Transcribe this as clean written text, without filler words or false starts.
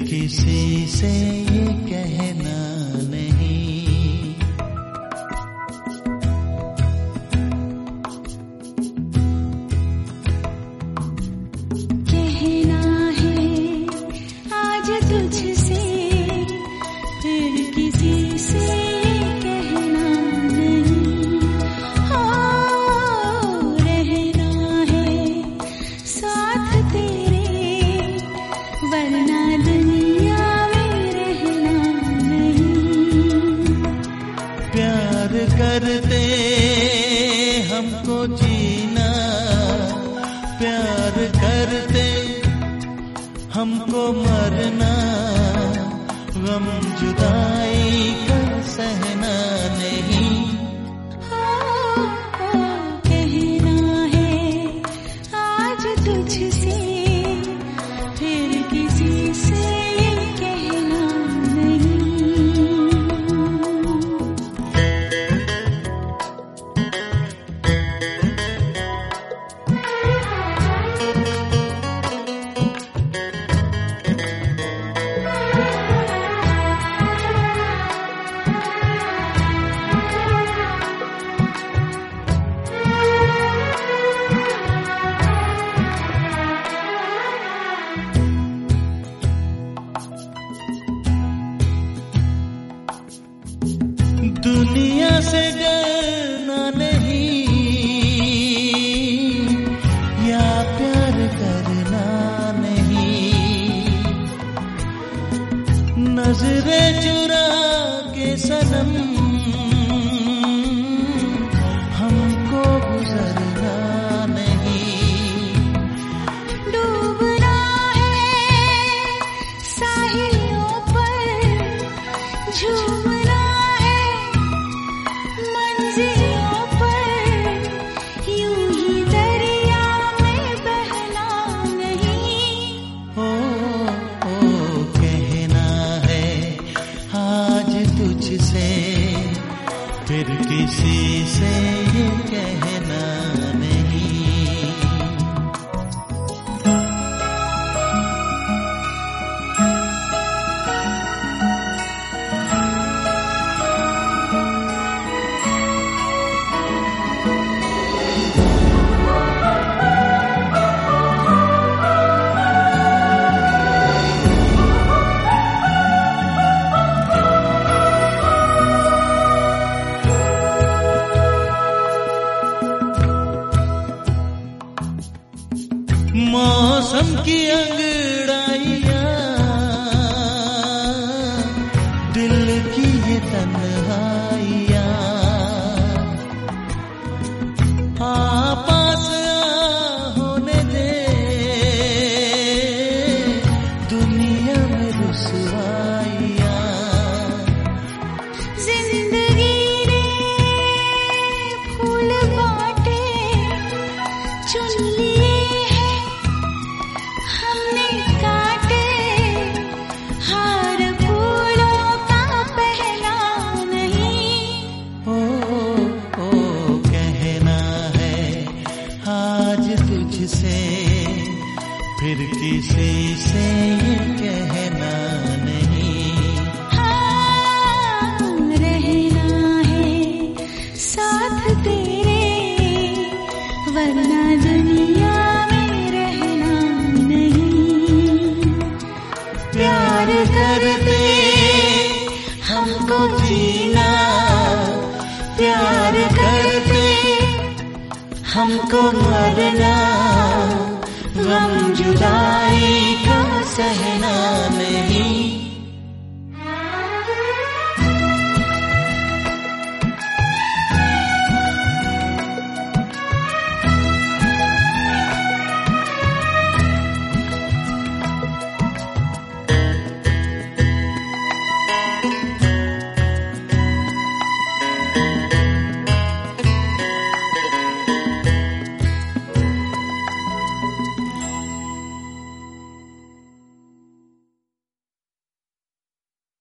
किसी से ये कहना नहीं। कहना है आज तुझसे, फिर किसी से ये कहना नहीं। हो रहना है साथ तेरे, वरना दुनिया में रहना नहीं। प्यार करते हमको जीना, प्यार करते हमको मरना, गम जुदाई का सहना नहीं। कहना है आज तुझसे, फिर किसी से ये कहना नहीं। दुनिया से डरना नहीं, या प्यार करना नहीं। नजरें चुरा के सनम हमको गुजरना नहीं। डूबना है साहिलों पर, झूमना है मंजिलों पर, यूं ही दरिया में बहना नहीं। ओ कहना है आज तुझसे, फिर किसी से ये कहना नहीं। मौसम की अंगड़ाइयाँ, दिल की ये तन्हाइयाँ, पास होने दे दुनिया में रुसवाइयाँ। जिंदगी ने फूल बांटे, चुन लिए हैं हमने काटे, हार फूलों का पहला नहीं। ओ कहना है आज तुझसे, फिर किसी से ये कहना नहीं। हाँ रहना है साथ तेरे, वरना दुनिया में रहना नहीं। प्यार करते हमको जीना, प्यार करते हमको मरना, गम जुदाई का सहना नहीं।